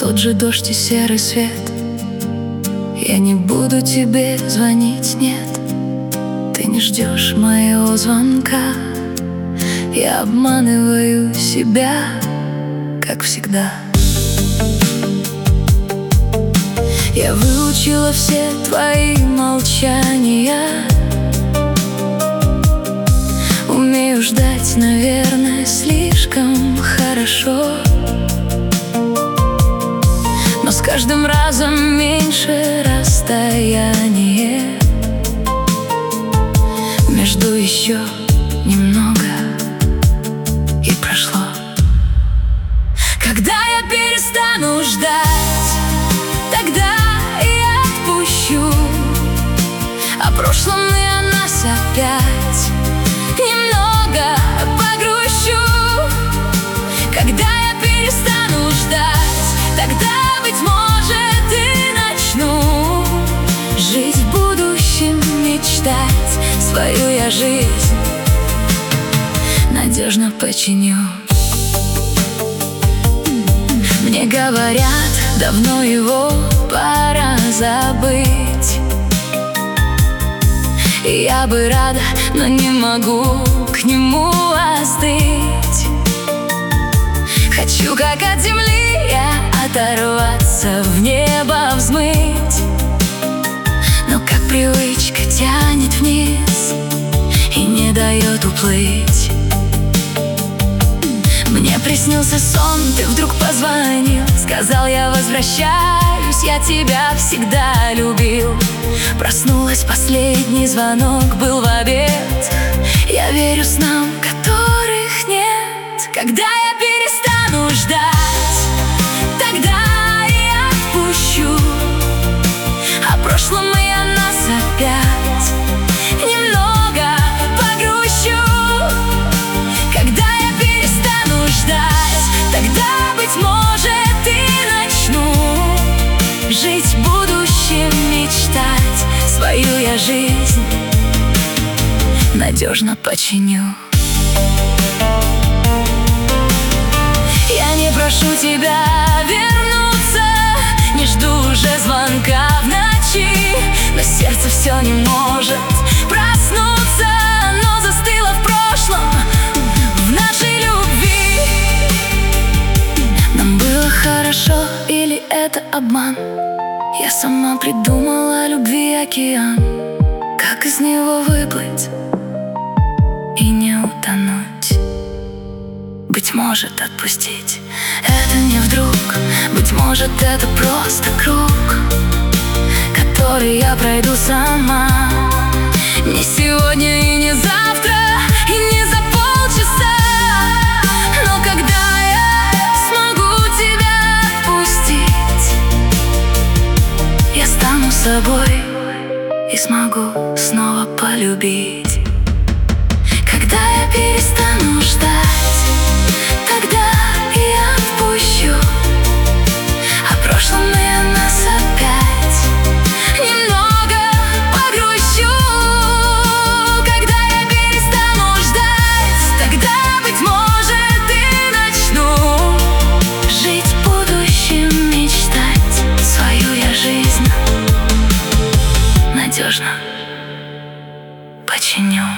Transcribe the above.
тот же дождь и серый свет. Я не буду тебе звонить, нет. Ты не ждешь моего звонка. Я обманываю себя, как всегда. Я выучила все твои молчания. Умею ждать, наверное, слишком хорошо. Но с каждым разом меньше расстояние между еще немного и прошло. Когда я перестану ждать, тогда я отпущу. О прошлом и о нас опять немного погрущу. Когда я перестану ждать, тогда, быть может, и начну жить в будущем, мечтать. Свою я жизнь надежно починю. Мне говорят, давно его пора забыть. И я бы рада, но не могу к нему остыть. Хочу, как от земли я, оторваться, в небо взмыть. Но как привычка тянет вниз и не дает уплыть. Мне приснился сон, ты вдруг позвонил. Сказал, я возвращаюсь, я тебя всегда любил. Проснулась, последний звонок был в обед. Я верю снам, которых нет. Когда я перестану ждать, тогда я отпущу. О прошлом и о нас опять немного погрущу. Когда я перестану ждать, тогда, быть может, и начну жить в будущем, мечтать. Свою я жизнь надежно починю. Я не прошу тебя вернуться, не жду уже звонка в ночи. Но сердце все не может проснуться. Оно застыло в прошлом, в нашей любви. Нам было хорошо или это обман? Я сама придумала любви океан. Как из него выплыть и не утонуть? Быть может, отпустить это не вдруг. Быть может, это просто круг, который я пройду сама. Не сегодня и не завтра, и не за полчаса. Но когда я смогу тебя отпустить, я стану собой и смогу снова полюбить. Когда я перестану ждать, тогда я отпущу. О прошлом и о нас опять немного погрущу. Когда я перестану ждать, тогда, быть может, и начну жить в будущем, мечтать. Свою я жизнь надежно починю.